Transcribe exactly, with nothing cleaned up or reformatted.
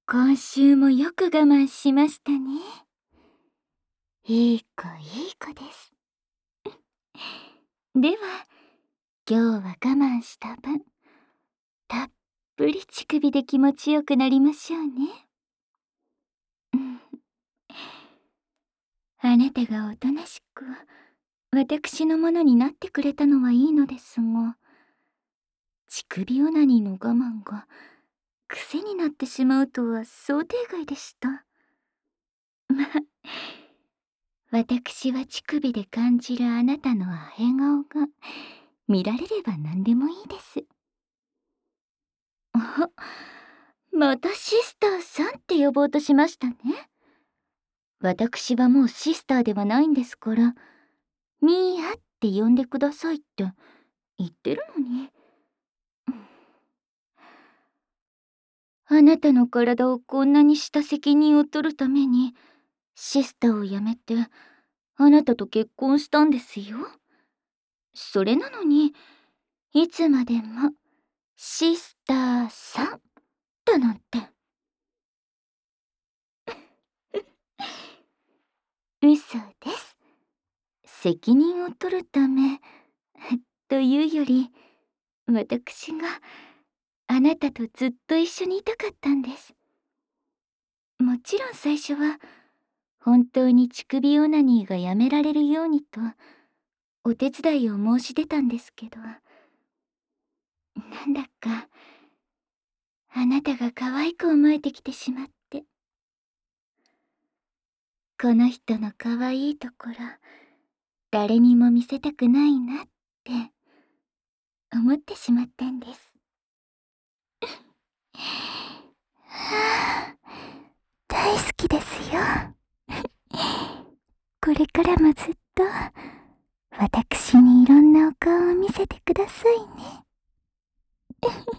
今週もよく我慢しましたね。いい子いい子です。では、今日は我慢した分、たっぷり乳首で気持ちよくなりましょうね。うん、あなたがおとなしく、私のものになってくれたのはいいのですが、乳首オナニーの我慢が癖になってしまうとは想定外でした。まあ、私は乳首で感じるあなたのアヘ顔が見られれば何でもいいです。あ、またシスターさんって呼ぼうとしましたね。私はもうシスターではないんですから、ミーアって呼んでくださいって言ってるのに。あなたの体をこんなにした責任を取るために、シスターを辞めて、あなたと結婚したんですよ。それなのに、いつまでも、シスターさんだなんて。嘘です。責任を取るため、というより、私があなたとずっと一緒にいたかったんです。もちろん最初は、本当に乳首オナニーがやめられるようにと、お手伝いを申し出たんですけど、なんだか、あなたが可愛く思えてきてしまって。この人の可愛いところ、誰にも見せたくないなって、思ってしまったんです。はあ、大好きですよ。これからもずっと、私にいろんなお顔を見せてくださいね。